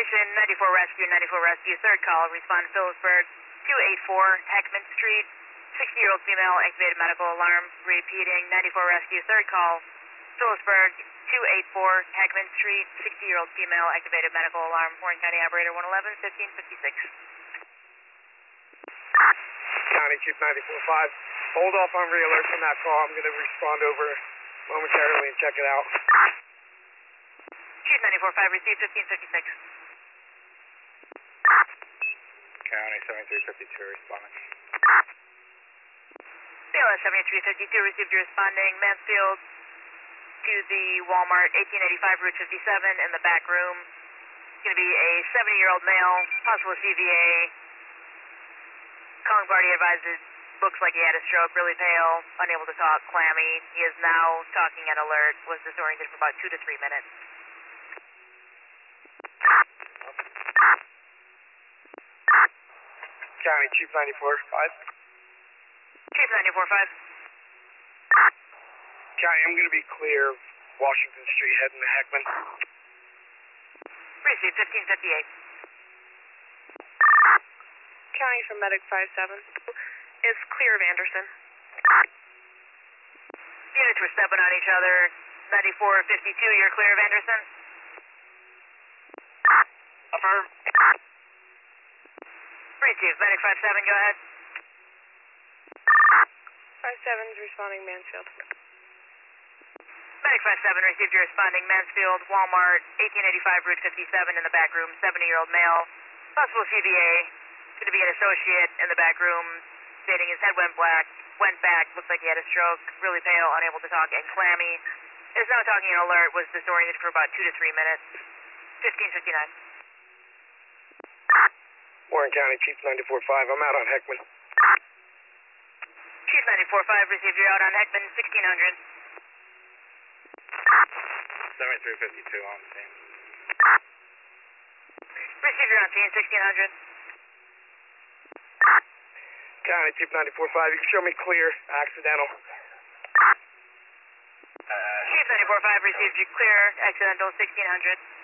Station 94 Rescue, third call, respond Phillipsburg, 284 Heckman Street, 60-year-old female, activated medical alarm, repeating, 94 Rescue, third call, Phillipsburg, 284 Heckman Street, 60-year-old female, activated medical alarm, Warren County Operator 111, 1556. County Chief 94.5, hold off on re-alert from that call. I'm going to respond over momentarily and check it out. Chief 94.5, receive 1556. County 7352, responding. BLS 7352, received your responding, Mansfield to the Walmart, 1885 Route 57 in the back room. It's going to be a 70-year-old male, possible CVA. Calling party advises, looks like he had a stroke, really pale, unable to talk, clammy. He is now talking at alert, was disoriented for about 2 to 3 minutes. County Chief 94.5. Chief 94.5. County, I'm going to be clear of Washington Street heading to Heckman. Receive 1558. County from Medic 57 is clear of Anderson. Units were stepping on each other. 9452, you're clear of Anderson? Affirm. Receive, Medic 57, go ahead. 57 is responding Mansfield. Medic 57, received your responding, Mansfield, Walmart, 1885 Route 57 in the back room, 70-year-old male, possible CVA, going to be an associate in the back room, stating his head went black, went back, looks like he had a stroke, really pale, unable to talk, and clammy. Is now talking in alert, was disoriented for about 2 to 3 minutes. 1559. Warren County Chief 94.5, I'm out on Heckman. Chief 94.5, received your out on Heckman, 1600. 7352 on scene. Received your on scene, 1600. County Chief 94.5, you can show me clear, accidental. Chief 94.5, received you clear, accidental, 1600.